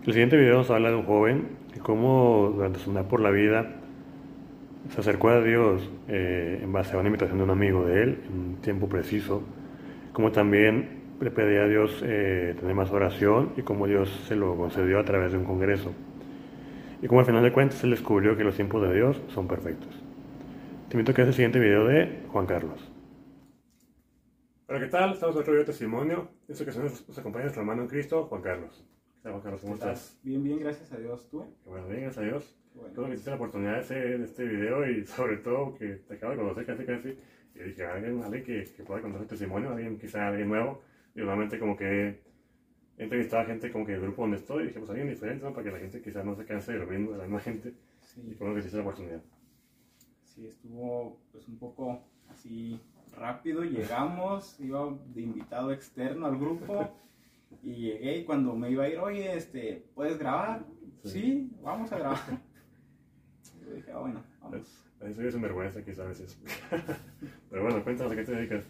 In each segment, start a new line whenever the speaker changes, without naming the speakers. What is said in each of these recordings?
El siguiente video nos habla de un joven y cómo durante su andar por la vida se acercó a Dios en base a una invitación de un amigo de él en un tiempo preciso, como también le pedía a Dios tener más oración y cómo Dios se lo concedió a través de un congreso. Y como al final de cuentas él descubrió que los tiempos de Dios son perfectos. Te invito a que veas el siguiente video de Juan Carlos. Hola, ¿qué tal? Estamos en otro video de testimonio. En esta ocasión nos acompaña nuestro hermano en Cristo, Juan Carlos. ¿Qué tal, Juan Carlos? ¿Cómo estás?
Bien, bien, gracias a Dios. ¿Tú?
Qué bueno, bien, gracias a Dios.
Bueno.
Creo que hiciste la oportunidad de este video y sobre todo que te acabo de conocer casi. Y dije, alguien que pueda contar su testimonio, quizá alguien nuevo. Y normalmente como que he entrevistado a gente como que del grupo donde estoy y dije, pues alguien diferente, ¿no? Para que la gente quizás no se canse de lo mismo, de la misma gente.
Sí.
Y creo que hiciste la oportunidad.
Sí, estuvo pues un poco así rápido. Llegamos, iba de invitado externo al grupo y llegué y cuando me iba a ir, oye, ¿puedes grabar? Sí, vamos a grabar. Y yo dije, bueno, vamos.
Así soy sinvergüenza quizás a veces. Pero bueno, cuéntanos a qué te dedicas.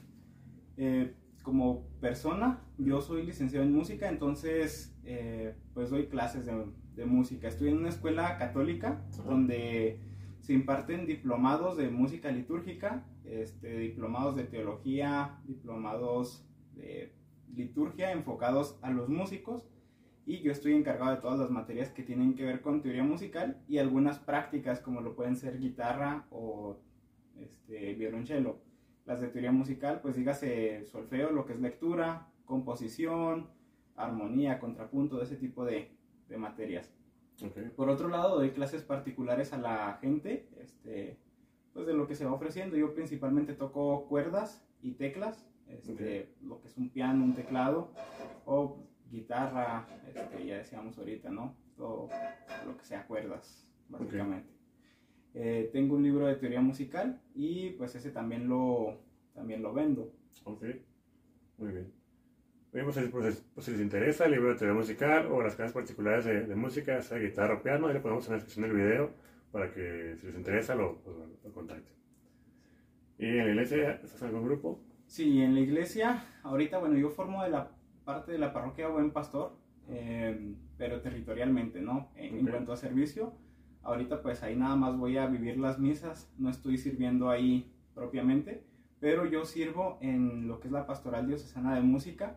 Como persona, yo soy licenciado en música, entonces pues doy clases de música. Estoy en una escuela católica donde se imparten diplomados de música litúrgica, diplomados de teología, diplomados de liturgia enfocados a los músicos, y yo estoy encargado de todas las materias que tienen que ver con teoría musical y algunas prácticas como lo pueden ser guitarra o violonchelo. Las de teoría musical, pues dígase solfeo, lo que es lectura, composición, armonía, contrapunto, de ese tipo de materias.
Okay.
Por otro lado, doy clases particulares a la gente, pues de lo que se va ofreciendo. Yo principalmente toco cuerdas y teclas,
Okay.
Lo que es un piano, un teclado, o guitarra, ya decíamos ahorita, ¿no? Todo lo que sea cuerdas, básicamente. Okay. Tengo un libro de teoría musical y pues ese también lo vendo.
Ok, muy bien. Pues si les interesa el libro de teoría musical o las clases particulares de música, sea guitarra o piano, ahí le ponemos en la descripción del video para que si les interesa lo contacten. ¿Y en la iglesia estás en algún grupo?
Sí, en la iglesia, ahorita, bueno, yo formo de la parte de la parroquia Buen Pastor, pero territorialmente, ¿no? En cuanto a servicio, ahorita pues ahí nada más voy a vivir las misas, no estoy sirviendo ahí propiamente, pero yo sirvo en lo que es la Pastoral Diocesana de Música,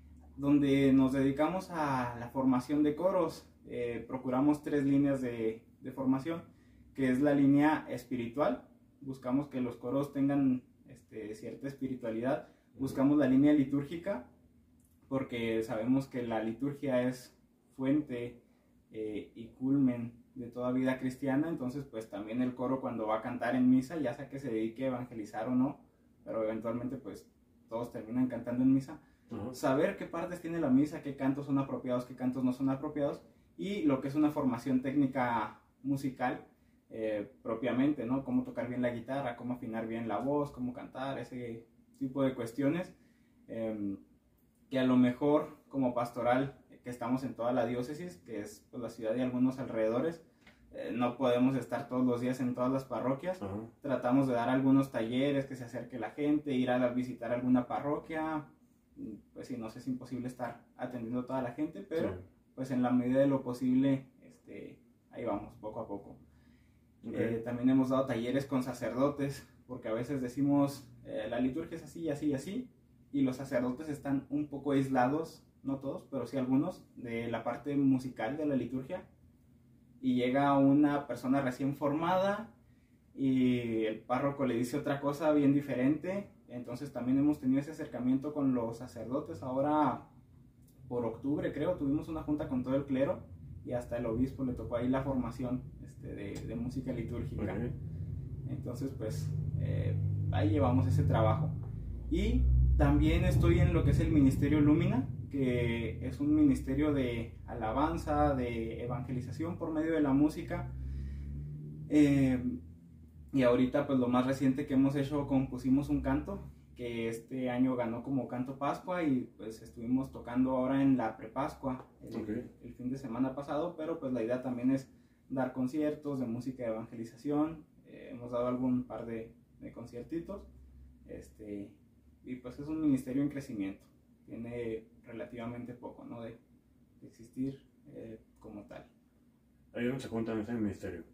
donde nos dedicamos a la formación de coros. Procuramos 3 líneas de formación, que es la línea espiritual, buscamos que los coros tengan cierta espiritualidad, buscamos la línea litúrgica, porque sabemos que la liturgia es fuente y culmen de toda vida cristiana, entonces pues también el coro cuando va a cantar en misa, ya sea que se dedique a evangelizar o no, pero eventualmente pues todos terminan cantando en misa, saber qué partes tiene la misa, qué cantos son apropiados, qué cantos no son apropiados, y lo que es una formación técnica musical propiamente, ¿no? Cómo tocar bien la guitarra, cómo afinar bien la voz, cómo cantar, ese tipo de cuestiones que a lo mejor como pastoral que estamos en toda la diócesis, que es pues, la ciudad y algunos alrededores, no podemos estar todos los días en todas las parroquias. Tratamos de dar algunos talleres, que se acerque la gente, ir a visitar alguna parroquia. Pues sí, no sé, es imposible estar atendiendo a toda la gente, pero pues en la medida de lo posible ahí vamos, poco a poco. También hemos dado talleres con sacerdotes, porque a veces decimos la liturgia es así, así y así, y los sacerdotes están un poco aislados, no todos, pero sí algunos, de la parte musical de la liturgia, y llega una persona recién formada y el párroco le dice otra cosa bien diferente. Entonces también hemos tenido ese acercamiento con los sacerdotes. Ahora por octubre creo tuvimos una junta con todo el clero y hasta el obispo le tocó ahí la formación de música litúrgica. Entonces pues ahí llevamos ese trabajo. Y también estoy en lo que es el Ministerio Lumina, que es un ministerio de alabanza, de evangelización por medio de la música. Y ahorita pues lo más reciente que hemos hecho, compusimos un canto que este año ganó como Canto Pascua y pues estuvimos tocando ahora en la Prepascua el fin de semana pasado, pero pues la idea también es dar conciertos de música de evangelización. Hemos dado algún par de conciertitos, y pues es un ministerio en crecimiento, tiene relativamente poco, ¿no? de existir como
Ahí donde se juntan en ese ministerio.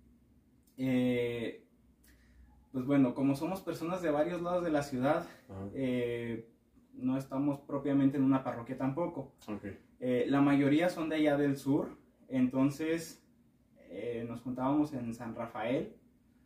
Pues bueno, como somos personas de varios lados de la ciudad, no estamos propiamente en una parroquia tampoco.
Okay.
La mayoría son de allá del sur, entonces nos juntábamos en San Rafael.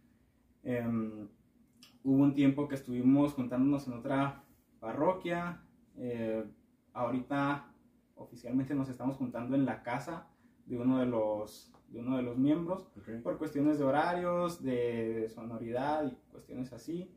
Hubo un tiempo que estuvimos juntándonos en otra parroquia. Ahorita oficialmente nos estamos juntando en la casa de uno de los miembros,
okay,
por cuestiones de horarios, de sonoridad y cuestiones así.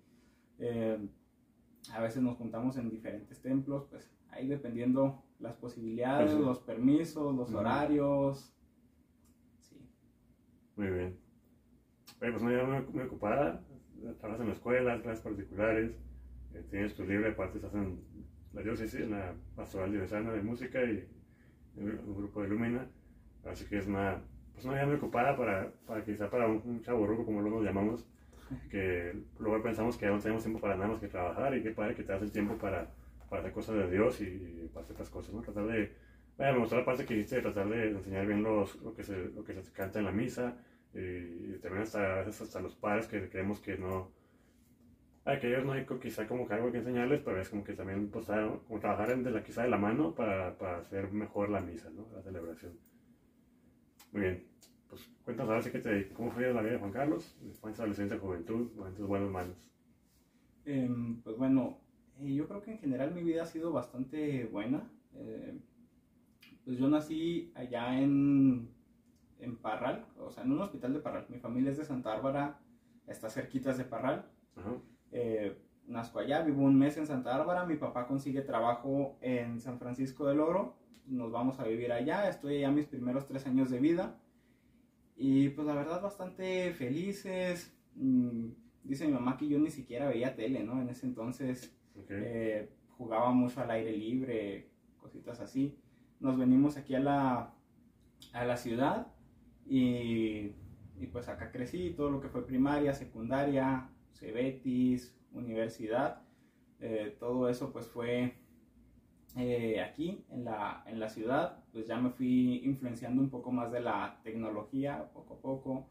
A veces nos juntamos en diferentes templos, pues ahí dependiendo las posibilidades,
sí,
los permisos, los horarios. Sí.
Muy bien. Oye, pues una vida muy ocupada, trabajas en la escuela, clases particulares, tienes tu libre, aparte estás en la diócesis, en la pastoral diocesana de música y en un grupo de Lumina, así que es una vida muy ocupada para quizá para un chavorruco, como luego nos llamamos, que luego pensamos que ya no tenemos tiempo para nada más que trabajar, y qué padre que te das el tiempo para hacer cosas de Dios y para hacer otras cosas, ¿no? Tratar de, me gustó la parte que dijiste de tratar de enseñar bien lo que se canta en la misa, y también a veces hasta los padres que creemos que no, que ellos no hay quizá como que algo que enseñarles, pero es como que también pues, como trabajar quizá de la mano para hacer mejor la misa, ¿no? La celebración. Muy bien, pues cuéntanos ahora sí cómo fue la vida de Juan Carlos, infancia, adolescencia, juventud, momentos buenos, malos.
Pues bueno, yo creo que en general mi vida ha sido bastante buena. Pues yo nací allá en Parral, o sea, en un hospital de Parral. Mi familia es de Santa Bárbara, está cerquitas de Parral. Nazco allá, vivo un mes en Santa Bárbara. Mi papá consigue trabajo en San Francisco del Oro. Nos vamos a vivir allá. Estoy allá mis primeros 3 años de vida. Y pues la verdad bastante felices. Dice mi mamá que yo ni siquiera veía tele, ¿no? En ese entonces jugaba mucho al aire libre, cositas así. Nos venimos aquí a la ciudad y pues acá crecí, todo lo que fue primaria, secundaria, Cebetis, universidad, todo eso pues fue aquí en la ciudad. Pues ya me fui influenciando un poco más de la tecnología poco a poco.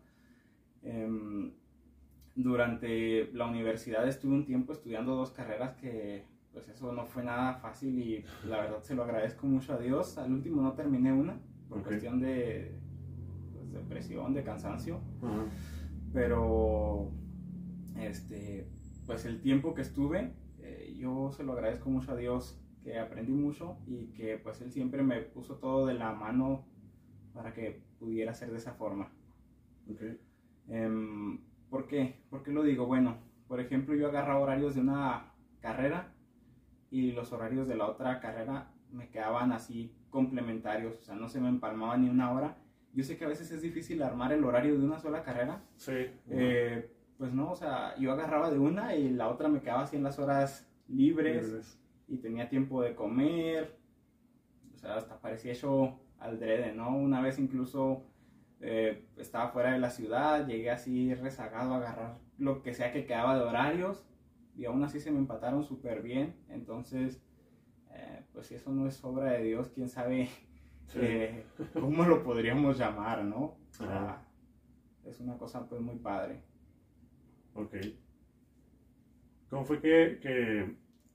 Durante la universidad estuve un tiempo estudiando 2 carreras que pues eso no fue nada fácil, y la verdad se lo agradezco mucho a Dios. Al último no terminé una por cuestión de pues, depresión, de cansancio. Pero pues el tiempo que estuve, yo se lo agradezco mucho a Dios, que aprendí mucho y que pues Él siempre me puso todo de la mano para que pudiera ser de esa forma. ¿Por qué? ¿Por qué lo digo? Bueno, por ejemplo, yo agarraba horarios de una carrera y los horarios de la otra carrera me quedaban así complementarios, o sea, no se me empalmaba ni una hora. Yo sé que a veces es difícil armar el horario de una sola carrera.
Sí.
Pues no, o sea, yo agarraba de una y la otra me quedaba así en las horas libres. Y tenía tiempo de comer, o sea, hasta parecía hecho adrede, ¿no? Una vez incluso estaba fuera de la ciudad, llegué así rezagado a agarrar lo que sea que quedaba de horarios, y aún así se me empataron súper bien. Entonces, pues si eso no es obra de Dios, quién sabe cómo lo podríamos llamar, ¿no? O sea, es una cosa pues muy padre.
Ok. ¿Cómo fue que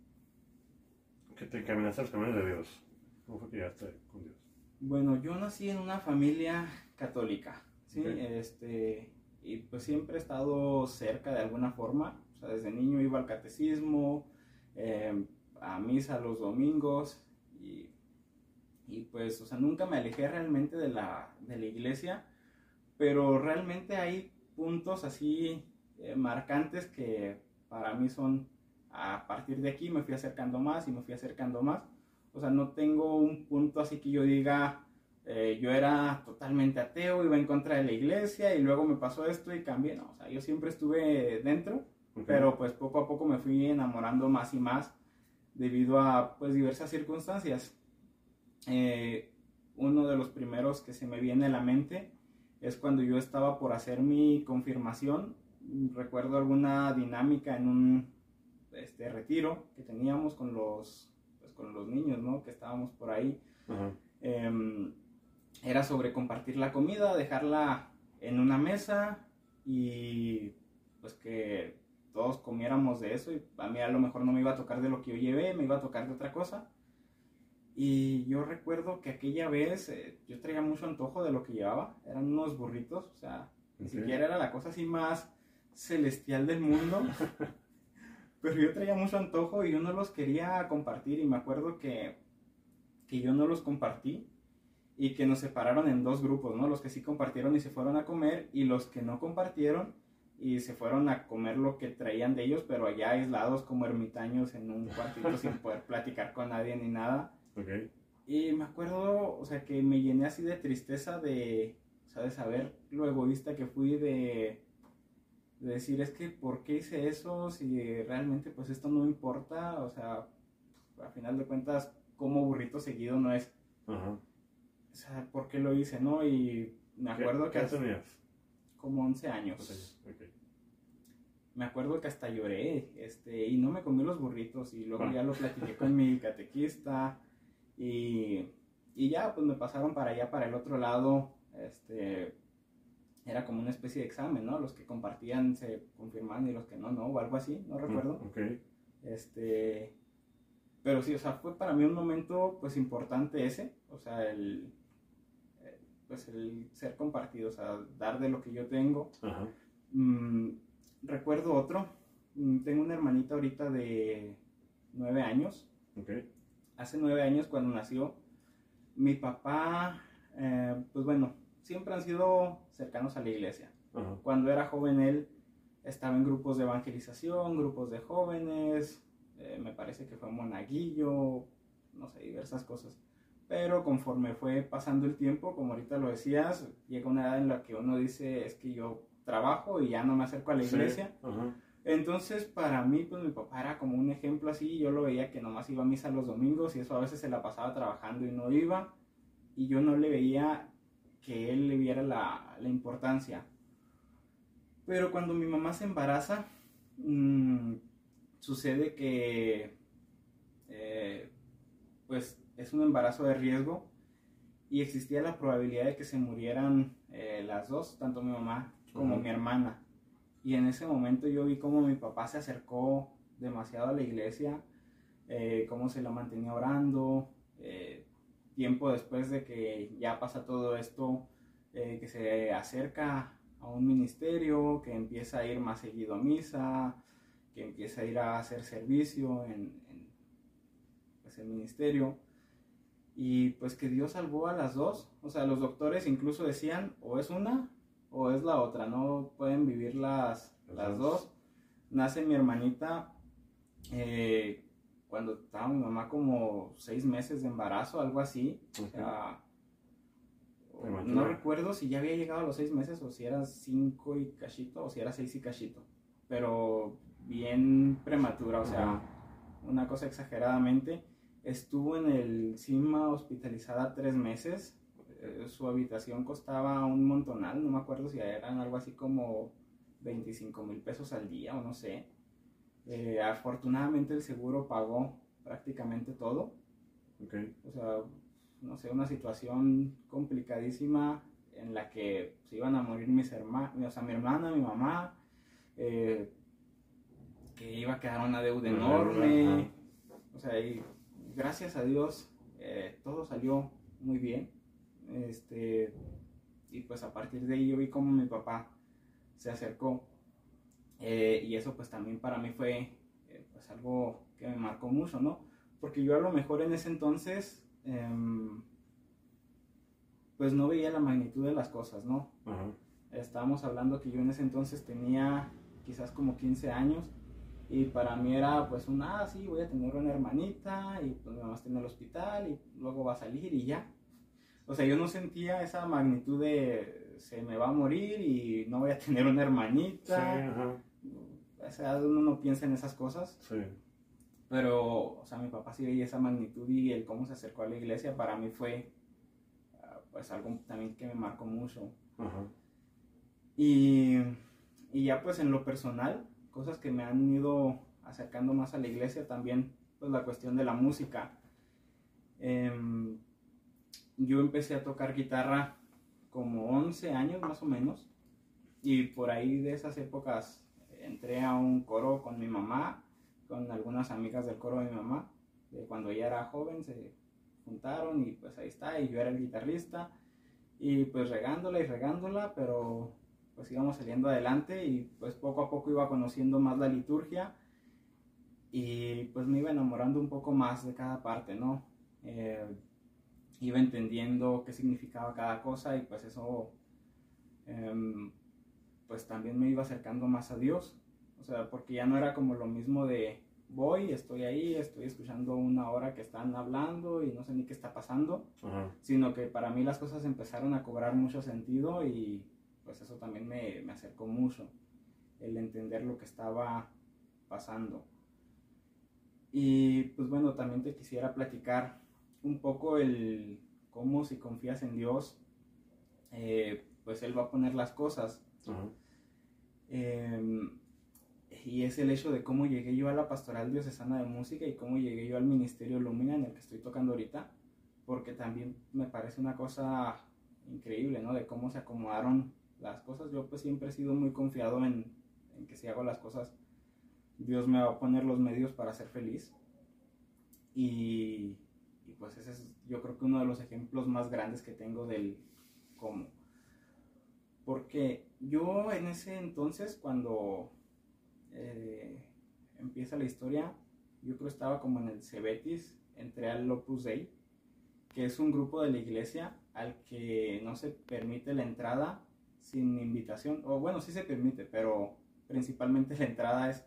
te encaminaste a los caminos de Dios? ¿Cómo fue que llegaste con Dios?
Bueno, yo nací en una familia católica, ¿sí? Y pues siempre he estado cerca de alguna forma. O sea, desde niño iba al catecismo, a misa los domingos, y pues, o sea, nunca me alejé realmente de la iglesia, pero realmente hay puntos así marcantes que para mí son, a partir de aquí me fui acercando más y me fui acercando más. O sea, no tengo un punto así que yo diga, yo era totalmente ateo, iba en contra de la iglesia y luego me pasó esto y cambié. No, o sea, yo siempre estuve dentro, pero pues poco a poco me fui enamorando más y más debido a pues diversas circunstancias. Uno de los primeros que se me viene a la mente es cuando yo estaba por hacer mi confirmación. Recuerdo alguna dinámica en un retiro que teníamos con los niños, ¿no? Que estábamos por ahí. era sobre compartir la comida, dejarla en una mesa y pues que todos comiéramos de eso, y a mí a lo mejor no me iba a tocar de lo que yo llevé, me iba a tocar de otra cosa. Y yo recuerdo que aquella vez yo traía mucho antojo de lo que llevaba, eran unos burritos, o sea, ni siquiera era la cosa así más celestial del mundo, pero yo traía mucho antojo y yo no los quería compartir, y me acuerdo que yo no los compartí y que nos separaron en dos grupos, ¿no? Los que sí compartieron y se fueron a comer, y los que no compartieron y se fueron a comer lo que traían de ellos, pero allá aislados como ermitaños en un cuartito sin poder platicar con nadie ni nada.
Okay.
Y me acuerdo, o sea, que me llené así de tristeza de, o sea, de saber lo egoísta que fui, de decir, es que ¿por qué hice eso? Si realmente pues esto no importa, o sea, a final de cuentas, como burrito seguido no es.
Ajá.
O sea, ¿por qué lo hice, no? Y me acuerdo
¿Qué tenías?
Como 11 años.
Okay.
Me acuerdo que hasta lloré, y no me comí los burritos, y luego ya lo platiqué con mi catequista, y ya pues me pasaron para allá, para el otro lado. Era como una especie de examen, ¿no? Los que compartían se confirmaban y los que no, o algo así, no recuerdo.
Okay.
Pero sí, o sea, fue para mí un momento pues importante ese, o sea, el ser compartido, o sea, dar de lo que yo tengo.
Ajá.
Recuerdo otro, tengo una hermanita ahorita de 9 años.
Okay.
Hace 9 años, cuando nació, mi papá, pues bueno, siempre han sido cercanos a la iglesia.
Ajá.
Cuando era joven él estaba en grupos de evangelización, grupos de jóvenes, me parece que fue monaguillo, no sé, diversas cosas. Pero conforme fue pasando el tiempo, como ahorita lo decías, llega una edad en la que uno dice, es que yo trabajo y ya no me acerco a la iglesia.
Sí. Ajá.
Entonces, para mí, pues mi papá era como un ejemplo así. Yo lo veía que nomás iba a misa los domingos, y eso a veces se la pasaba trabajando y no iba. Y yo no le veía que él le viera la importancia. Pero cuando mi mamá se embaraza, sucede que pues es un embarazo de riesgo, y existía la probabilidad de que se murieran las dos, tanto mi mamá como mi hermana. Y en ese momento yo vi cómo mi papá se acercó demasiado a la iglesia, cómo se la mantenía orando. Tiempo después de que ya pasa todo esto, que se acerca a un ministerio, que empieza a ir más seguido a misa, que empieza a ir a hacer servicio en pues, el ministerio. Y pues que Dios salvó a las dos. O sea, los doctores incluso decían, o es una o es la otra, no pueden vivir las dos. Nace mi hermanita cuando estaba mi mamá como 6 meses de embarazo, algo así.
Okay.
O sea, no recuerdo si ya había llegado a los 6 meses, o si era 5 y cachito, o si era 6 y cachito, pero bien prematura, o sea, una cosa exageradamente. Estuvo en el CIMA hospitalizada 3 meses. Su habitación costaba un montonal, no me acuerdo si eran algo así como 25,000 pesos al día o no sé. Afortunadamente el seguro pagó prácticamente todo.
Okay.
O sea, no sé, una situación complicadísima en la que se iban a morir mis hermanos, o sea, mi hermana, mi mamá, que iba a quedar una deuda enorme. O sea, y gracias a Dios todo salió muy bien. Y pues a partir de ahí yo vi cómo mi papá se acercó, y eso pues también para mí fue pues algo que me marcó mucho, ¿no? Porque yo a lo mejor en ese entonces pues no veía la magnitud de las cosas, ¿no? Estábamos hablando que yo en ese entonces tenía quizás como 15 años, y para mí era pues sí, voy a tener una hermanita, y pues mi mamá está en el hospital y luego va a salir y ya. O sea, yo no sentía esa magnitud de se me va a morir y no voy a tener una hermanita. Sí, o sea, uno no piensa en esas cosas.
Sí.
Pero, o sea, mi papá sí veía esa magnitud, y el cómo se acercó a la iglesia para mí fue pues algo también que me marcó mucho. Y ya pues en lo personal, cosas que me han ido acercando más a la iglesia también, pues la cuestión de la música. yo empecé a tocar guitarra como 11 años más o menos, y por ahí de esas épocas entré a un coro con mi mamá, con algunas amigas del coro de mi mamá, de cuando ella era joven se juntaron y pues ahí está, y yo era el guitarrista, y pues regándola, pero pues íbamos saliendo adelante y pues poco a poco iba conociendo más la liturgia y pues me iba enamorando un poco más de cada parte, ¿no? Iba entendiendo qué significaba cada cosa y pues eso pues también me iba acercando más a Dios, o sea, porque ya no era como lo mismo de voy, estoy ahí, estoy escuchando una hora que están hablando y no sé ni qué está pasando, sino que para mí las cosas empezaron a cobrar mucho sentido y pues eso también me acercó mucho, el entender lo que estaba pasando. Y pues bueno, también te quisiera platicar un poco el cómo si confías en Dios, pues Él va a poner las cosas. Y es el hecho de cómo llegué yo a la Pastoral Diocesana de Música y cómo llegué yo al Ministerio Lumina en el que estoy tocando ahorita, porque también me parece una cosa increíble, ¿no? De cómo se acomodaron las cosas. Yo pues siempre he sido muy confiado en que si hago las cosas, Dios me va a poner los medios para ser feliz. Y pues ese es yo creo que uno de los ejemplos más grandes que tengo del cómo. Porque yo en ese entonces, cuando empieza la historia, yo creo que estaba como en el Cebetis, entré al Opus Dei, que es un grupo de la iglesia al que no se permite la entrada sin invitación, o bueno, sí se permite, pero principalmente la entrada es,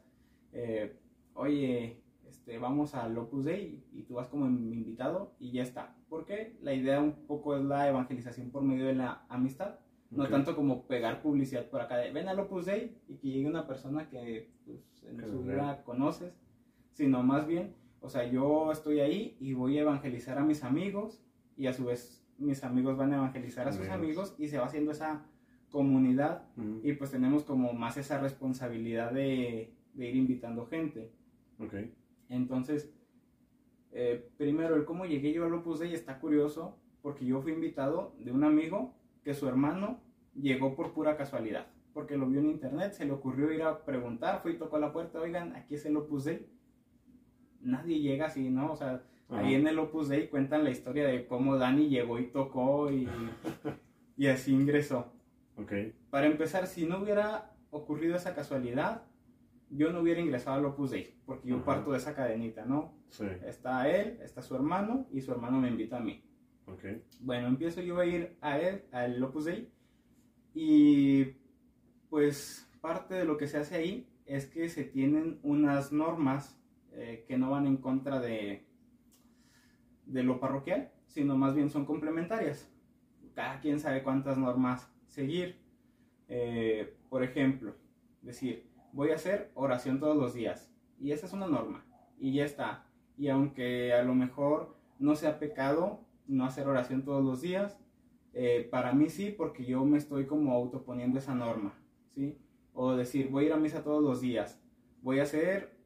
oye, vamos al Opus Dei y tú vas como invitado y ya está, porque la idea un poco es la evangelización por medio de la amistad. No tanto como pegar publicidad por acá de ven al Opus Dei y que llegue una persona que pues, en su vida conoces, sino más bien, o sea, yo estoy ahí y voy a evangelizar a mis amigos y a su vez mis amigos van a evangelizar a sus amigos y se va haciendo esa comunidad y pues tenemos como más esa responsabilidad de ir invitando gente. Entonces, primero, el cómo llegué yo al Opus Dei está curioso porque yo fui invitado de un amigo que su hermano llegó por pura casualidad, porque lo vio en internet, se le ocurrió ir a preguntar, fue y tocó a la puerta, oigan, aquí es el Opus Dei. Nadie llega así, ¿no? O sea, ahí en el Opus Dei cuentan la historia de cómo Dani llegó y tocó y así ingresó. Para empezar, si no hubiera ocurrido esa casualidad, yo no hubiera ingresado al Opus Dei, porque yo parto de esa cadenita, ¿no? Está él, está su hermano y su hermano me invita a mí. Bueno, empiezo yo a ir a él, al Opus Dei, y pues parte de lo que se hace ahí es que se tienen unas normas que no van en contra de lo parroquial, sino más bien son complementarias. Cada quien sabe cuántas normas seguir. Por ejemplo, decir, voy a hacer oración todos los días, y esa es una norma, y ya está. Y aunque a lo mejor no sea pecado no hacer oración todos los días, para mí sí, porque yo me estoy como autoponiendo esa norma, ¿sí? O decir, voy a ir a misa todos los días, voy a hacer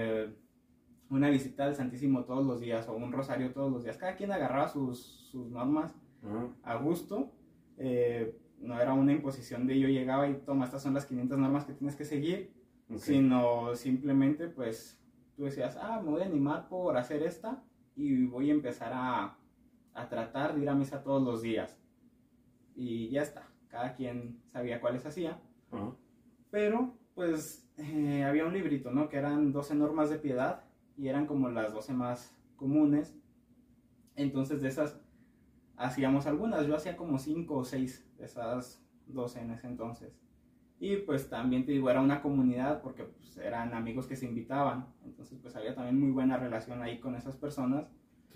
una visita al Santísimo todos los días, o un rosario todos los días. Cada quien agarraba sus normas a gusto, no era una imposición de yo llegaba y toma, estas son las 500 normas que tienes que seguir, sino simplemente pues tú decías, me voy a animar por hacer esta y voy a empezar a tratar de ir a misa todos los días. Y ya está, cada quien sabía cuáles hacía. Pero pues había un librito, ¿no? Que eran 12 normas de piedad y eran como las 12 más comunes. Entonces de esas hacíamos algunas, yo hacía como 5 o 6 de esas 12 en ese entonces. Y pues también te digo, era una comunidad porque pues, eran amigos que se invitaban, entonces pues había también muy buena relación ahí con esas personas.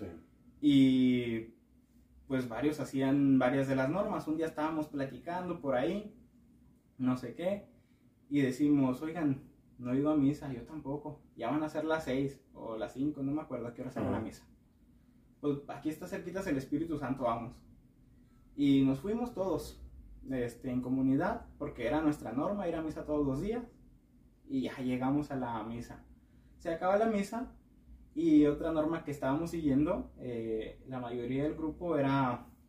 Y pues varios hacían varias de las normas. Un día estábamos platicando por ahí, no sé qué, y decimos, oigan, no he ido a misa, yo tampoco, ya van a ser las 6 o las 5, no me acuerdo a qué hora sale la misa. Pues aquí está cerquitas el Espíritu Santo, vamos. Y nos fuimos todos en comunidad, porque era nuestra norma ir a misa todos los días, y ya llegamos a la misa. Se acaba la misa, y otra norma que estábamos siguiendo, la mayoría del grupo era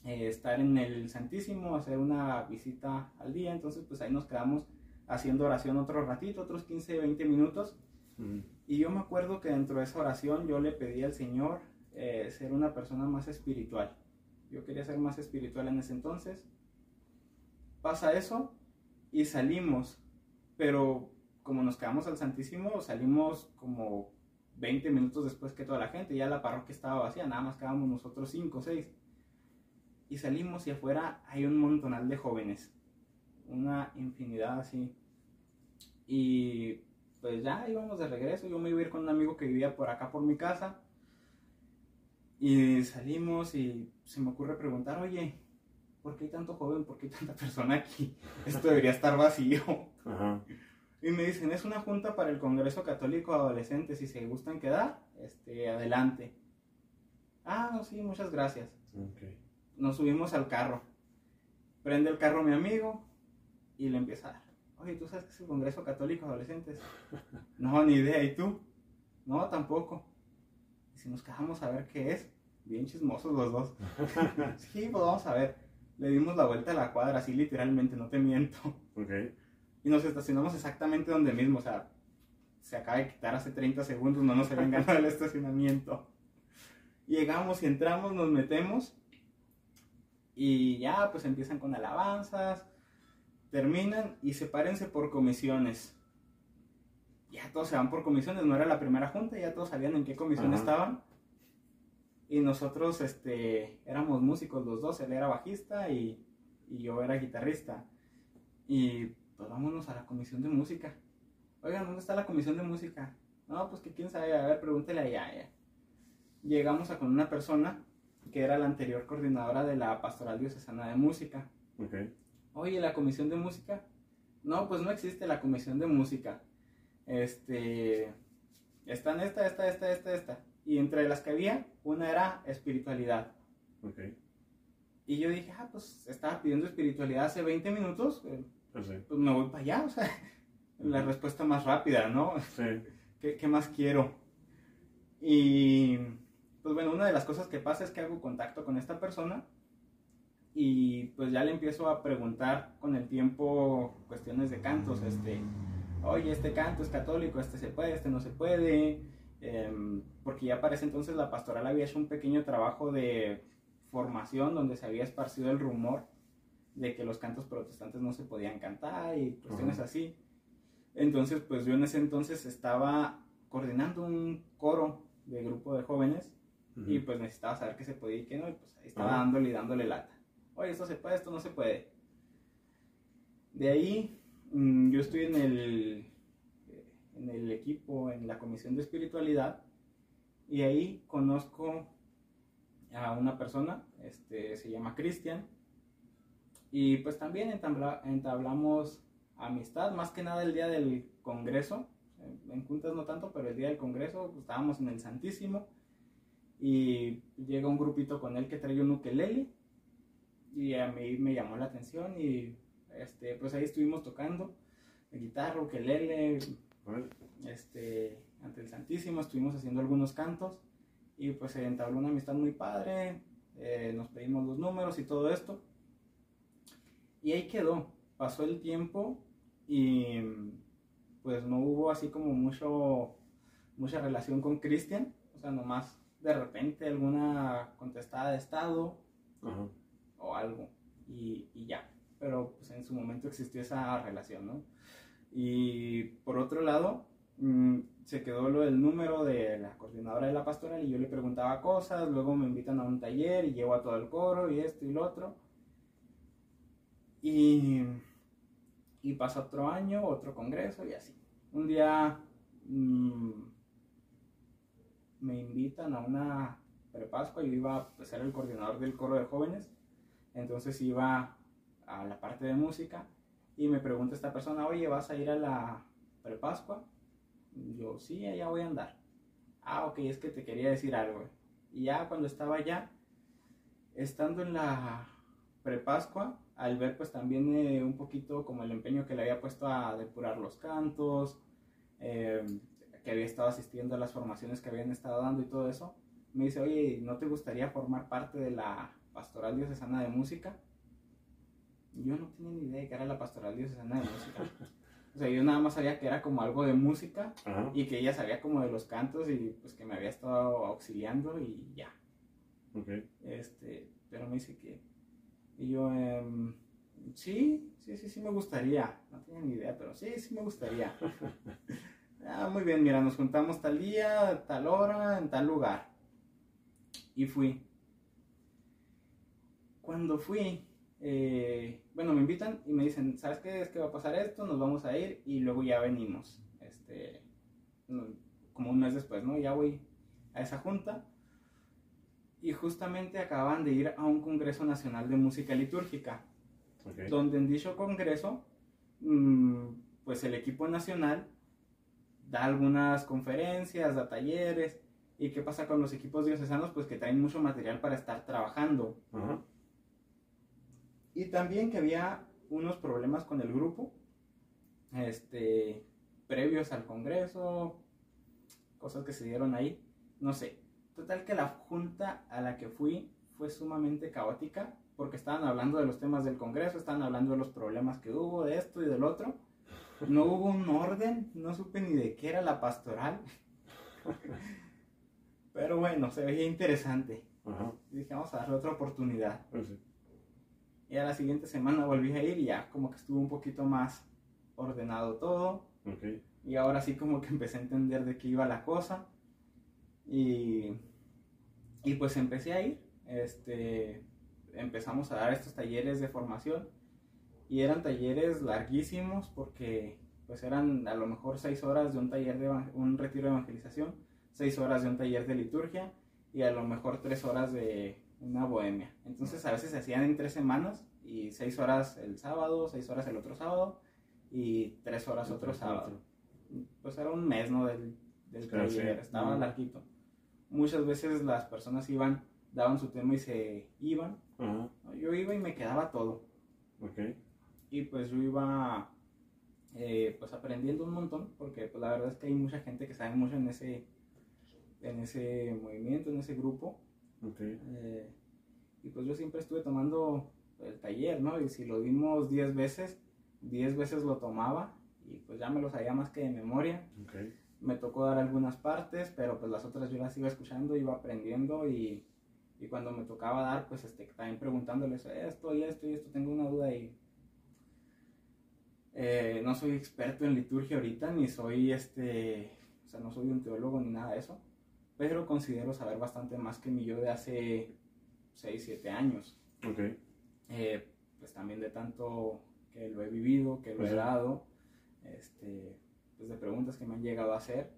estar en el Santísimo, hacer una visita al día. Entonces pues ahí nos quedamos haciendo oración otro ratito, otros 15, 20 minutos. Y yo me acuerdo que dentro de esa oración yo le pedí al Señor ser una persona más espiritual. Yo quería ser más espiritual en ese entonces. Pasa eso y salimos, pero como nos quedamos al Santísimo, salimos como 20 minutos después que toda la gente. Ya la parroquia estaba vacía, nada más quedábamos nosotros 5 o 6. Y salimos y afuera hay un montonal de jóvenes, una infinidad así. Y pues ya íbamos de regreso. Yo me iba a ir con un amigo que vivía por acá por mi casa. Y salimos y se me ocurre preguntar, oye, ¿por qué hay tanto joven? ¿Por qué hay tanta persona aquí? Esto debería estar vacío.
Ajá.
Y me dicen, es una junta para el Congreso Católico de Adolescentes. Si se gustan quedar, adelante. Ah, no, sí, muchas gracias.
Okay.
Nos subimos al carro. Prende el carro mi amigo y le empieza a dar. Oye, ¿tú sabes qué es el Congreso Católico de Adolescentes? No, ni idea. ¿Y tú? No, tampoco. Y si nos quedamos a ver qué es, bien chismosos los dos. Sí, pues vamos a ver. Le dimos la vuelta a la cuadra, así literalmente, no te miento.
Okay.
Y nos estacionamos exactamente donde mismo, o sea, se acaba de quitar hace 30 segundos, no nos habían ganado el estacionamiento. Llegamos y entramos, nos metemos y ya pues empiezan con alabanzas, terminan y sepárense por comisiones. Ya todos se van por comisiones, no era la primera junta, ya todos sabían en qué comisión estaban. Y nosotros éramos músicos los dos, él era bajista y yo era guitarrista. Y pues vámonos a la comisión de música. Oigan, ¿dónde está la comisión de música? No, pues que quién sabe, a ver, pregúntele allá. Llegamos con una persona que era la anterior coordinadora de la Pastoral Diocesana de Música.
Okay.
Oye, ¿la comisión de música? No, pues no existe la comisión de música. Están esta. Y entre las que había, una era espiritualidad.
Okay.
Y yo dije, pues estaba pidiendo espiritualidad hace 20 minutos, pues me voy para allá, o sea, la respuesta más rápida, ¿no?
Sí.
¿Qué más quiero? Y pues bueno, una de las cosas que pasa es que hago contacto con esta persona y pues ya le empiezo a preguntar con el tiempo cuestiones de cantos, oye, este canto es católico, este se puede, este no se puede, porque ya para ese entonces la pastoral había hecho un pequeño trabajo de formación donde se había esparcido el rumor de que los cantos protestantes no se podían cantar y cuestiones así. Entonces pues yo en ese entonces estaba coordinando un coro de grupo de jóvenes y pues necesitaba saber qué se podía y qué no, y pues ahí estaba dándole lata. Oye, esto se puede, esto no se puede. De ahí yo estoy en el equipo, en la comisión de espiritualidad, y ahí conozco a una persona, se llama Cristian, y pues también entablamos amistad, más que nada el día del congreso, en juntas no tanto, pero el día del congreso pues, estábamos en el Santísimo, y llega un grupito con él que trae un ukelele, y a mí me llamó la atención, y pues ahí estuvimos tocando guitarra, ukelele, ante el Santísimo, estuvimos haciendo algunos cantos, y pues se entabló una amistad muy padre, nos pedimos los números y todo esto, y ahí quedó. Pasó el tiempo y pues no hubo así como mucha relación con Cristian, o sea, nomás de repente alguna contestada de estado o algo, y ya, pero pues en su momento existió esa relación, ¿no? Y por otro lado, se quedó lo del número de la coordinadora de la pastoral y yo le preguntaba cosas, luego me invitan a un taller y llevo a todo el coro y esto y lo otro. Y pasa otro año, otro congreso y así. Un día me invitan a una prepascua, yo iba a ser el coordinador del coro de jóvenes, entonces iba a la parte de música y me pregunta esta persona, oye, ¿vas a ir a la prepascua? Yo, sí, allá voy a andar. Ah, ok, es que te quería decir algo. Y ya cuando estaba allá, estando en la prepascua, al ver pues también un poquito como el empeño que le había puesto a depurar los cantos, que había estado asistiendo a las formaciones que habían estado dando y todo eso, me dice, oye, ¿no te gustaría formar parte de la Pastoral Diocesana de Música. Yo no tenía ni idea de que era la Pastoral Diocesana de Música. O sea, yo nada más sabía que era como algo de música. Ajá. Y que ella sabía como de los cantos y pues que me había estado auxiliando y ya.
Okay.
Pero me dice que... Y yo, sí me gustaría. No tenía ni idea, pero sí me gustaría. Muy bien, mira, nos juntamos tal día, tal hora, en tal lugar. Y fui. Cuando fui... me invitan y me dicen, ¿sabes qué? Es que va a pasar esto, nos vamos a ir y luego ya venimos, como un mes después, ¿no? Ya voy a esa junta y justamente acaban de ir a un Congreso Nacional de Música Litúrgica, okay. Donde en dicho congreso, pues el equipo nacional da algunas conferencias, da talleres. ¿Y qué pasa con los equipos diocesanos? Pues que traen mucho material para estar trabajando. Uh-huh. Y también que había unos problemas con el grupo, previos al congreso, cosas que se dieron ahí, no sé. Total que la junta a la que fui fue sumamente caótica, porque estaban hablando de los temas del congreso, estaban hablando de los problemas que hubo, de esto y del otro. No hubo un orden, no supe ni de qué era la pastoral. Pero bueno, se veía interesante. Uh-huh. Y dije, vamos a darle otra oportunidad. Uh-huh. Y a la siguiente semana volví a ir y ya como que estuvo un poquito más ordenado todo. Okay. Y ahora sí como que empecé a entender de qué iba la cosa. Y pues empecé a ir. Empezamos a dar estos talleres de formación. Y eran talleres larguísimos porque pues eran a lo mejor 6 horas de un taller de un retiro de evangelización, 6 horas de un taller de liturgia y a lo mejor 3 horas de una bohemia. Entonces a veces se hacían en 3 semanas y 6 horas el sábado, 6 horas el otro sábado y 3 horas otro sábado. Pues era un mes, ¿no? del taller, estaba larguito. Muchas veces las personas iban, daban su tema y se iban. Uh-huh. Yo iba y me quedaba todo. Okay. Y pues yo iba pues aprendiendo un montón, porque pues la verdad es que hay mucha gente que sabe mucho en ese movimiento, en ese grupo. Okay. Y pues yo siempre estuve tomando el taller, ¿no? Y si lo dimos 10 veces lo tomaba y pues ya me lo sabía más que de memoria. Okay. Me tocó dar algunas partes, pero pues las otras yo las iba escuchando, iba aprendiendo y cuando me tocaba dar, pues también preguntándoles esto y esto, tengo una duda y no soy experto en liturgia ahorita, ni soy no soy un teólogo ni nada de eso, pero considero saber bastante más que mi yo de hace 6, 7 años. Okay. Pues también de tanto que lo he vivido, que lo he dado, pues de preguntas que me han llegado a hacer.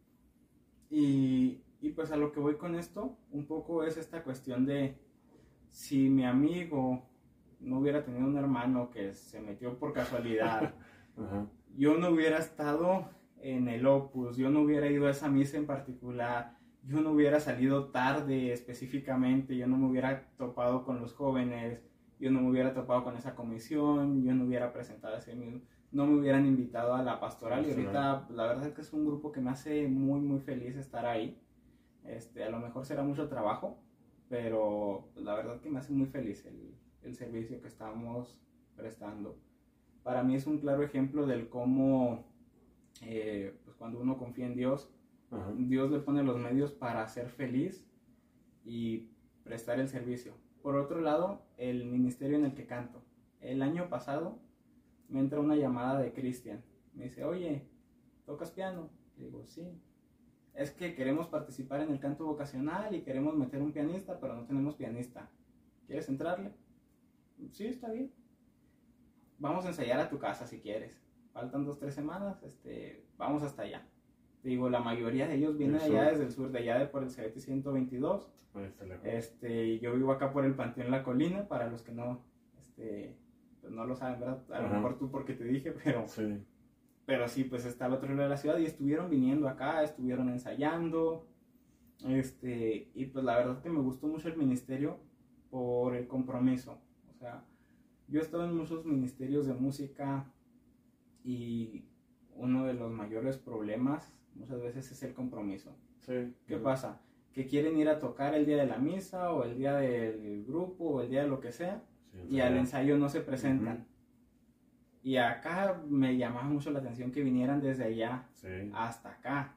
Y pues a lo que voy con esto, un poco es esta cuestión de si mi amigo no hubiera tenido un hermano que se metió por casualidad, uh-huh. Yo no hubiera estado en el Opus, yo no hubiera ido a esa misa en particular, yo no hubiera salido tarde específicamente, yo no me hubiera topado con los jóvenes, yo no me hubiera topado con esa comisión, yo no hubiera presentado ese mismo, no me hubieran invitado a la pastoral. Y ahorita la verdad es que es un grupo que me hace muy muy feliz estar ahí. A lo mejor será mucho trabajo, pero la verdad que me hace muy feliz el servicio que estamos prestando. Para mí es un claro ejemplo del cómo pues cuando uno confía en Dios, uh-huh. Dios le pone los medios para ser feliz y prestar el servicio. Por otro lado, el ministerio en el que canto. El año pasado me entra una llamada de Cristian. Me dice, oye, ¿tocas piano? Le digo, sí. Es que queremos participar en el canto vocacional y queremos meter un pianista, pero no tenemos pianista. ¿Quieres entrarle? Sí, está bien. Vamos a ensayar a tu casa si quieres. Faltan 2, 3 semanas, vamos hasta allá. Te digo, la mayoría de ellos vienen allá desde el sur, de allá de por el CBT 122. Yo vivo acá por el Panteón La Colina, para los que no, pues no lo saben, ¿verdad? A lo mejor tú porque te dije, pero sí. Pero sí, pues está al otro lado de la ciudad y estuvieron viniendo acá, estuvieron ensayando, y pues la verdad que me gustó mucho el ministerio por el compromiso. O sea, yo he estado en muchos ministerios de música y uno de los mayores problemas muchas veces es el compromiso. Sí. ¿Qué pasa? que quieren ir a tocar el día de la misa o el día del grupo o el día de lo que sea, sí, y al ensayo no se presentan. Y acá me llamaba mucho la atención que vinieran desde allá hasta acá.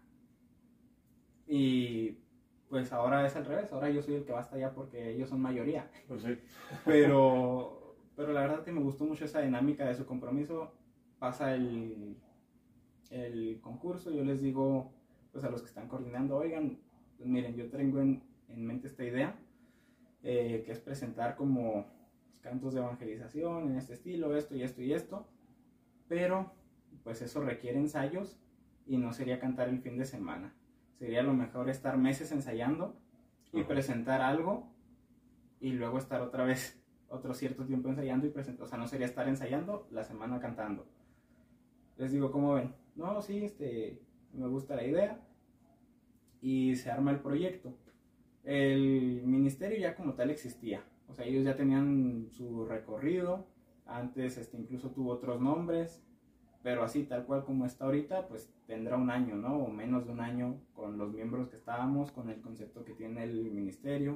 Y pues ahora es al revés, ahora yo soy el que va hasta allá porque ellos son mayoría.
Pues sí.
pero la verdad que me gustó mucho esa dinámica de su compromiso. Pasa el concurso, yo les digo pues a los que están coordinando, oigan, pues miren, yo tengo en mente esta idea, que es presentar como cantos de evangelización en este estilo, esto y esto y esto, pero pues eso requiere ensayos y no sería cantar el fin de semana. Sería lo mejor estar meses ensayando y presentar algo y luego estar otra vez otro cierto tiempo ensayando y presentar. O sea, no sería estar ensayando la semana cantando. Les digo, ¿cómo ven? No, sí, me gusta la idea. Y se arma el proyecto. El ministerio ya como tal existía. O sea, ellos ya tenían su recorrido. Antes incluso tuvo otros nombres. Pero así, tal cual como está ahorita, pues tendrá un año, ¿no? O menos de un año con los miembros que estábamos, con el concepto que tiene el ministerio.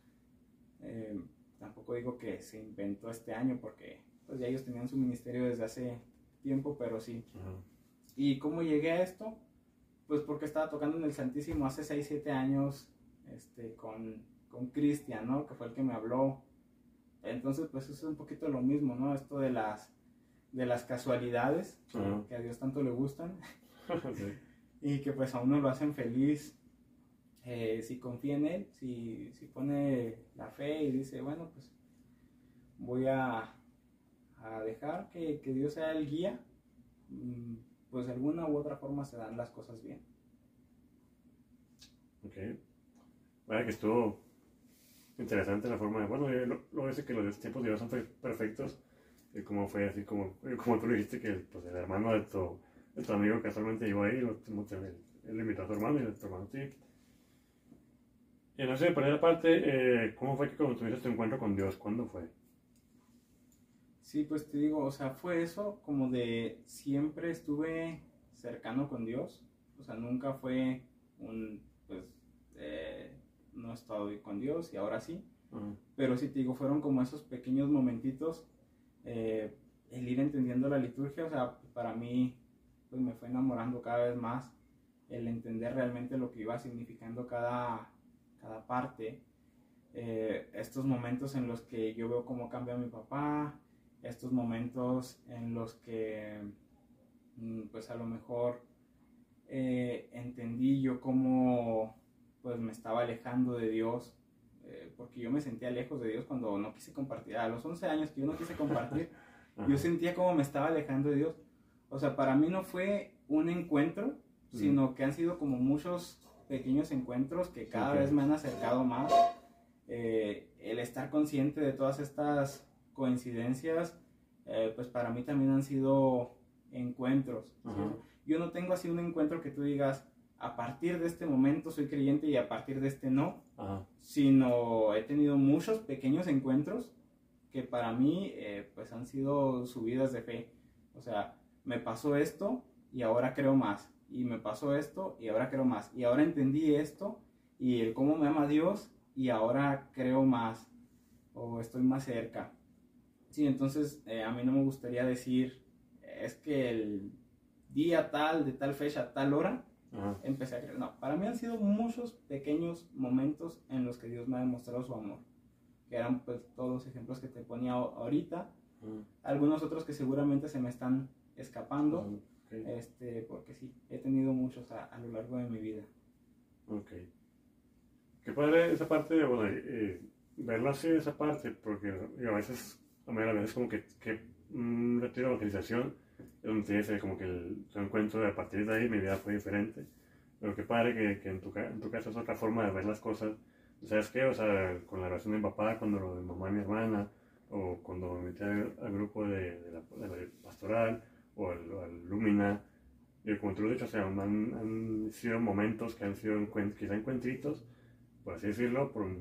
Tampoco digo que se inventó este año porque pues ya ellos tenían su ministerio desde hace tiempo, pero sí. ¿Y cómo llegué a esto? Pues porque estaba tocando en el Santísimo hace 6-7 años con Cristian, ¿no? Que fue el que me habló. Entonces, pues eso es un poquito lo mismo, ¿no? Esto de las casualidades, que a Dios tanto le gustan, sí. Y que pues a uno lo hacen feliz, si confía en Él, si pone la fe y dice, bueno, pues voy a dejar que Dios sea el guía, pues de alguna u otra forma se dan las cosas bien.
Ok. Vaya que estuvo interesante la forma de, bueno, lo ves que los tiempos de Dios son perfectos. Y como fue así, como tú le dijiste que pues, el hermano de tu amigo casualmente llegó ahí, él le invitó a su hermano y a tu hermano sí. Y no sé, por esa parte, ¿cómo fue que cuando tuviste tu encuentro con Dios? ¿Cuándo fue?
Sí, pues te digo, o sea, fue eso como de siempre estuve cercano con Dios. O sea, nunca fue no he estado con Dios y ahora sí. Pero sí te digo, fueron como esos pequeños momentitos. El ir entendiendo la liturgia, o sea, para mí pues me fue enamorando cada vez más el entender realmente lo que iba significando cada parte, estos momentos en los que yo veo cómo cambia mi papá, estos momentos en los que pues a lo mejor entendí yo cómo pues me estaba alejando de Dios, porque yo me sentía lejos de Dios cuando no quise compartir. A los 11 años que yo no quise compartir, yo sentía como me estaba alejando de Dios. O sea, para mí no fue un encuentro, sino que han sido como muchos pequeños encuentros que cada vez me han acercado más. El estar consciente de todas estas coincidencias, pues para mí también han sido encuentros. ¿Sí? Yo no tengo así un encuentro que tú digas, a partir de este momento soy creyente y a partir de este no, sino he tenido muchos pequeños encuentros que para mí pues han sido subidas de fe. O sea, me pasó esto y ahora creo más, y me pasó esto y ahora creo más, y ahora entendí esto y el cómo me ama Dios y ahora creo más o estoy más cerca. Sí, entonces a mí no me gustaría decir es que el día tal, de tal fecha, tal hora empecé a creer. No, para mí han sido muchos pequeños momentos en los que Dios me ha demostrado su amor, que eran pues todos los ejemplos que te ponía ahorita, algunos otros que seguramente se me están escapando, porque sí, he tenido muchos a lo largo de mi vida.
Ok. Qué padre esa parte de, bueno, verlo así, esa parte, porque a veces como que un retiro de evangelización es donde tienes como que tu encuentro de a partir de ahí mi vida fue diferente. Pero qué padre que en tu caso es otra forma de ver las cosas. ¿Sabes qué? O sea, con la relación de mi papá, cuando lo de mamá y mi hermana, o cuando me metí al grupo de la pastoral, o al Lumina, y como tú lo has dicho, o sea, han sido momentos que han sido quizá encuentritos, por así decirlo, por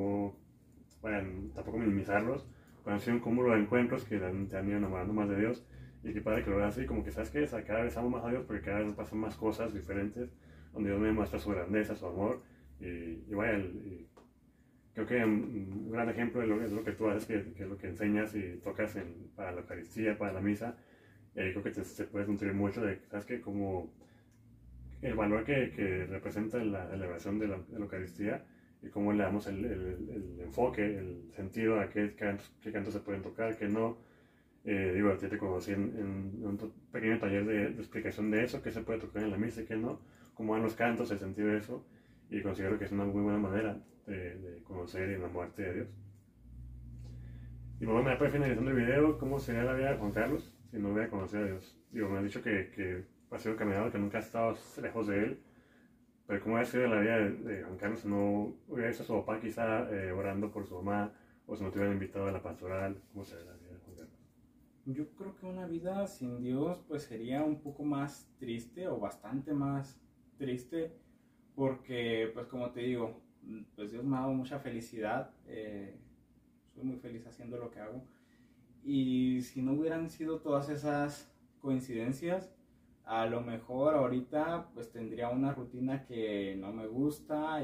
tampoco minimizarlos, pero han sido un cúmulo de encuentros que te han ido enamorando más de Dios. Y qué padre que lo veas así, como que sabes que cada vez amo más a Dios porque cada vez me pasan más cosas diferentes, donde Dios me muestra su grandeza, su amor, Y vaya, creo que un gran ejemplo es lo que tú haces, que es lo que enseñas y tocas para la Eucaristía, para la misa. Y ahí creo que se puede nutrir mucho de, ¿sabes qué? Como el valor que representa la celebración de la Eucaristía y cómo le damos el enfoque, el sentido a qué cantos se pueden tocar, qué no. Digo, a ti te conocí en un pequeño taller de explicación de eso, qué se puede tocar en la misa y qué no, cómo van los cantos, el sentido de eso, y considero que es una muy buena manera de conocer y enamorarte de Dios. Y bueno, para finalizando el video, ¿cómo sería la vida de Juan Carlos si no hubiera conocido a Dios? Digo, me has dicho que has sido caminado, que nunca has estado lejos de Él, pero ¿cómo hubiera sido la vida de Juan Carlos si no hubiera visto a su papá quizá orando por su mamá, o si no te hubieran invitado a la pastoral? ¿Cómo sería la vida de Juan Carlos?
Yo creo que una vida sin Dios pues sería un poco más triste o bastante más triste porque pues como te digo, pues Dios me ha dado mucha felicidad, soy muy feliz haciendo lo que hago y si no hubieran sido todas esas coincidencias, a lo mejor ahorita pues tendría una rutina que no me gusta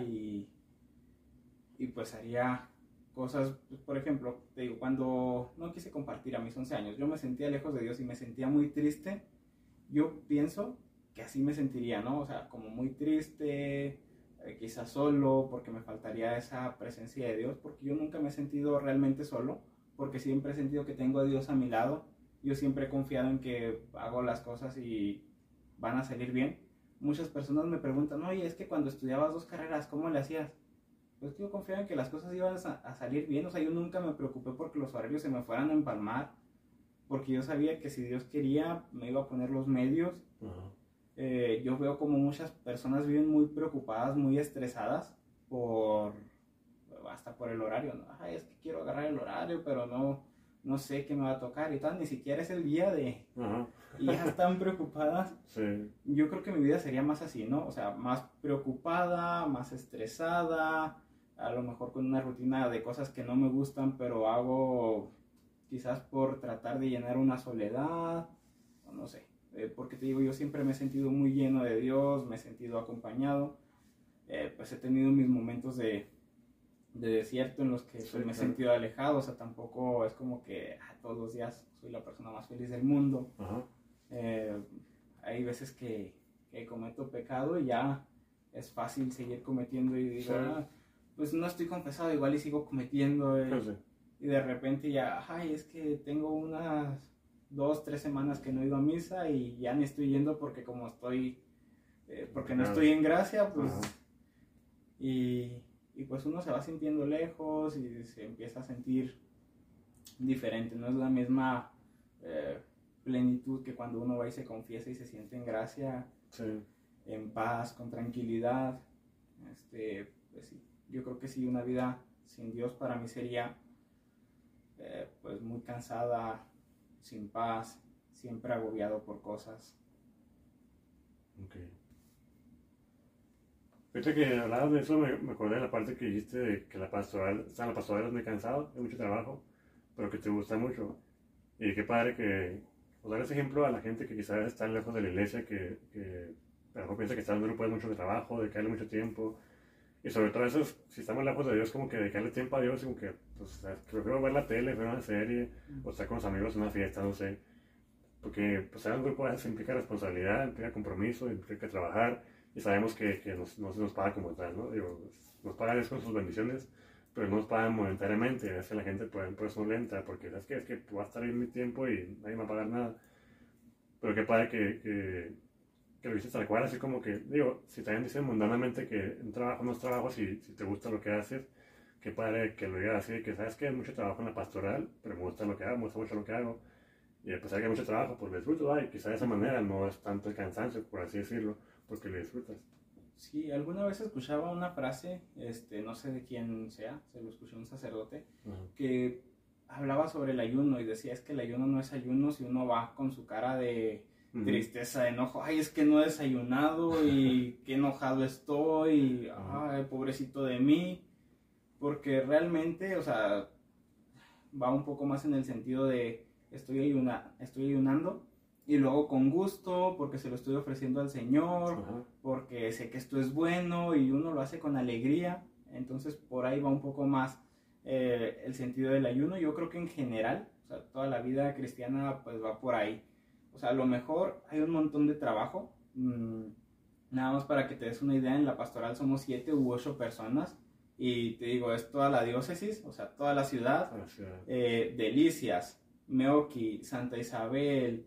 y pues haría cosas, pues, por ejemplo, te digo, cuando no quise compartir a mis 11 años, yo me sentía lejos de Dios y me sentía muy triste, yo pienso que así me sentiría, ¿no? O sea, como muy triste, quizás solo, porque me faltaría esa presencia de Dios, porque yo nunca me he sentido realmente solo, porque siempre he sentido que tengo a Dios a mi lado, yo siempre he confiado en que hago las cosas y van a salir bien. Muchas personas me preguntan, oye, es que cuando estudiabas 2 carreras, ¿cómo le hacías? Pues yo confiaba en que las cosas iban a salir bien, o sea, yo nunca me preocupé porque los horarios se me fueran a empalmar, porque yo sabía que si Dios quería, me iba a poner los medios. Yo veo como muchas personas viven muy preocupadas, muy estresadas hasta por el horario, ¿no? Ay, es que quiero agarrar el horario, pero no sé qué me va a tocar y tal, ni siquiera es el día de... Y ya están preocupadas.
Sí.
Yo creo que mi vida sería más así, ¿no? O sea, más preocupada, más estresada, a lo mejor con una rutina de cosas que no me gustan, pero hago quizás por tratar de llenar una soledad, o no sé, porque te digo, yo siempre me he sentido muy lleno de Dios, me he sentido acompañado, pues he tenido mis momentos de desierto en los que
Sí,
pues, me he
claro.
sentido alejado, o sea, tampoco es como que todos los días soy la persona más feliz del mundo. Hay veces que cometo pecado y ya es fácil seguir cometiendo y digo,
Sí.
pues no estoy confesado, igual y sigo cometiendo
Pues sí.
y de repente ya, ay, es que tengo unas 2, 3 semanas que no he ido a misa y ya ni estoy yendo porque como estoy, porque no
Claro.
estoy en gracia, pues,
Ajá.
y pues uno se va sintiendo lejos y se empieza a sentir diferente, no es la misma plenitud que cuando uno va y se confiesa y se siente en gracia,
Sí.
en paz, con tranquilidad. Pues sí, yo creo que sí, una vida sin Dios para mí sería pues muy cansada, sin paz, siempre agobiado por cosas.
Ok. Fíjate que hablabas de eso, me acordé de la parte que dijiste de que la pastoral es muy cansado, es mucho trabajo, pero que te gusta mucho. Y qué padre que, pues, dar ese ejemplo a la gente que quizás está lejos de la iglesia, que a lo mejor piensa que está en un grupo de mucho trabajo, dedicarle mucho tiempo. Y sobre todo eso, si estamos lejos de Dios, como que dedicarle tiempo a Dios, como que, pues, que prefiero ver la tele, ver una serie, o estar con los amigos en una fiesta, no sé. Porque, pues, estar en un grupo a veces implica responsabilidad, implica compromiso, implica trabajar, y sabemos que no se nos paga como tal, ¿no? Digo, nos paga Dios con sus bendiciones, pero no nos pagan momentáneamente. A veces la gente puede ser lenta, porque ¿sabes qué? Es que voy a estar ahí mi tiempo y nadie me va a pagar nada. Pero qué padre que lo dices tal cual, así como que, digo, si también dicen mundanamente que un trabajo no es trabajo, si te gusta lo que haces, qué padre que lo digas así, que sabes que hay mucho trabajo en la pastoral, pero me gusta lo que hago, me gusta mucho lo que hago, y a pesar de que hay mucho trabajo, pues lo disfruto, y quizá de esa manera no es tanto el cansancio, por así decirlo, porque lo disfrutas.
Sí, alguna vez escuchaba una frase, no sé de quién sea, se lo escuché a un sacerdote, que hablaba sobre el ayuno y decía es que el ayuno no es ayuno si uno va con su cara de tristeza, de enojo, ay, es que no he desayunado y qué enojado estoy, ay, pobrecito de mí, porque realmente, o sea, va un poco más en el sentido de estoy ayunando y luego con gusto, porque se lo estoy ofreciendo al Señor,
Ajá.
porque sé que esto es bueno y uno lo hace con alegría. Entonces por ahí va un poco más el sentido del ayuno. Yo creo que en general, o sea, toda la vida cristiana pues va por ahí. O sea, a lo mejor hay un montón de trabajo. Nada más para que te des una idea, en la pastoral somos 7 u 8 personas. Y te digo, es toda la diócesis, o sea, toda la ciudad. Delicias, Meoqui, Santa Isabel,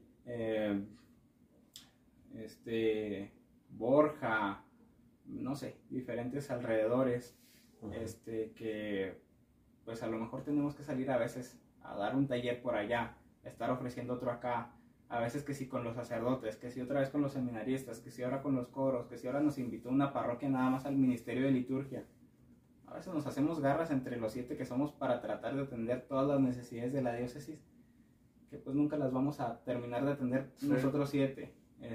Borja, no sé, diferentes alrededores, que pues a lo mejor tenemos que salir a veces a dar un taller por allá, estar ofreciendo otro acá, a veces que sí con los sacerdotes, que sí otra vez con los seminaristas, que sí ahora con los coros, que sí ahora nos invitó una parroquia nada más al ministerio de liturgia. A veces nos hacemos garras entre los 7 que somos para tratar de atender todas las necesidades de la diócesis, que pues nunca las vamos a terminar de atender nosotros 7.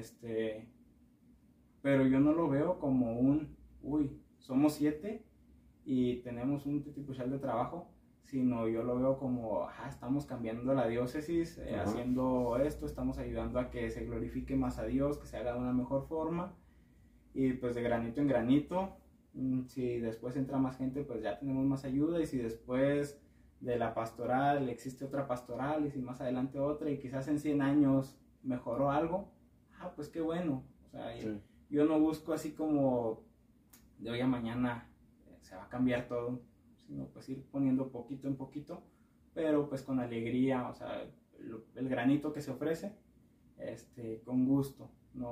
Pero yo no lo veo como somos 7 y tenemos un titipuchal de trabajo, sino yo lo veo como, estamos cambiando la diócesis, haciendo esto, estamos ayudando a que se glorifique más a Dios, que se haga de una mejor forma, y pues de granito en granito, si después entra más gente, pues ya tenemos más ayuda, y si después de la pastoral existe otra pastoral, y si más adelante otra, y quizás en 100 años mejoró algo, pues qué bueno. O sea, yo no busco así como de hoy a mañana se va a cambiar todo, sino pues ir poniendo poquito en poquito, pero pues con alegría, o sea, el granito que se ofrece, con gusto,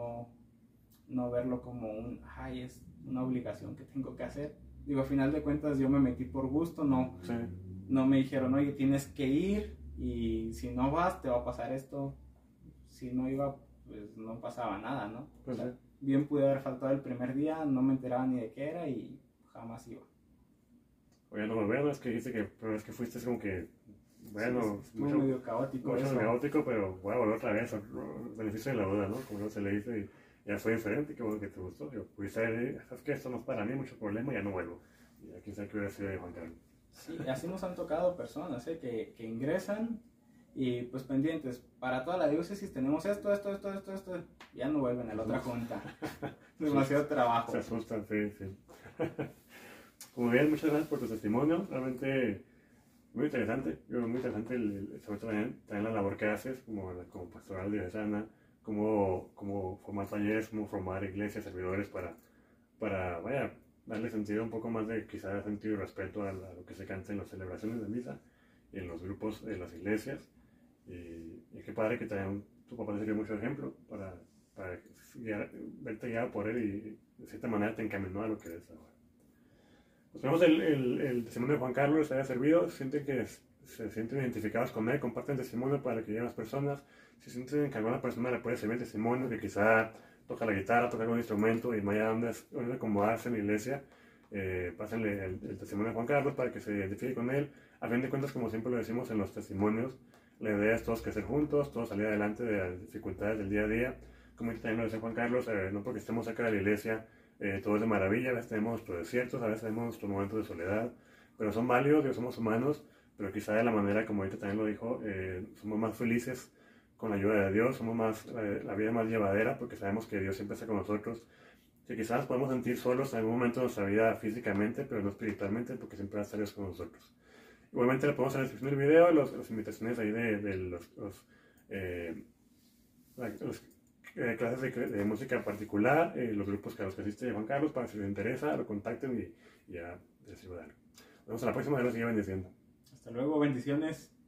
no verlo como es una obligación que tengo que hacer. Digo, a final de cuentas yo me metí por gusto, no me dijeron, oye, tienes que ir, y si no vas te va a pasar esto. Si no iba, pues no pasaba nada, ¿no?
Pues
o sea, bien pude haber faltado el primer día, no me enteraba ni de qué era y jamás iba.
Oye, no, bueno, es que dijiste que, pero es que fuiste como que, bueno,
muy medio caótico.
Mucho caótico, pero voy a volver otra vez, el beneficio de la duda, ¿no? Como se le dice, y ya fue diferente, que bueno que te gustó. Yo pudiste decir, ¿sabes qué? Esto no es para mí, mucho problema, ya no vuelvo. Y aquí sé que hubiera sido de Juan Carlos.
Sí, así nos han tocado personas, que ingresan y pues pendientes, para toda la diócesis tenemos esto, ya no vuelven a la otra junta. Demasiado trabajo.
Se asustan, sí. Como bien, muchas gracias por tu testimonio, realmente muy interesante, muy interesante sobre todo también la labor que haces como pastoral diocesana, como formar talleres, como formar iglesias, servidores para darle sentido un poco más de quizás sentido y respeto a lo que se canta en las celebraciones de misa y en los grupos de las iglesias. Y qué padre que también tu papá te sirvió mucho ejemplo para verte guiado por él y de cierta manera te encaminó a lo que eres ahora. Esperamos el testimonio de Juan Carlos les haya servido. Sienten que se sienten identificados con él, comparten testimonio para que lleguen las personas. Si sienten que a alguna persona le puede servir el testimonio, que quizá toca la guitarra, toca algún instrumento y no haya dónde acomodarse en la iglesia, pásenle el testimonio de Juan Carlos para que se identifique con él. A fin de cuentas, como siempre lo decimos en los testimonios, la idea es todos crecer juntos, todos salir adelante de las dificultades del día a día. Como también lo dice Juan Carlos, no porque estemos cerca de la iglesia, todo es de maravilla. A veces tenemos nuestros desiertos, a veces tenemos nuestros momentos de soledad, pero son válidos, Dios, somos humanos, pero quizá de la manera, como ahorita también lo dijo, somos más felices con la ayuda de Dios, somos la vida más llevadera porque sabemos que Dios siempre está con nosotros, que quizás nos podemos sentir solos en algún momento de nuestra vida físicamente, pero no espiritualmente, porque siempre va a estar Dios con nosotros. Igualmente le ponemos en la descripción del video las invitaciones ahí de las clases de música particular, los grupos a los que asiste Juan Carlos, para que si les interesa, lo contacten y ya les ayudarán. Nos vemos a la próxima, Dios los siga bendiciendo.
Hasta luego, bendiciones.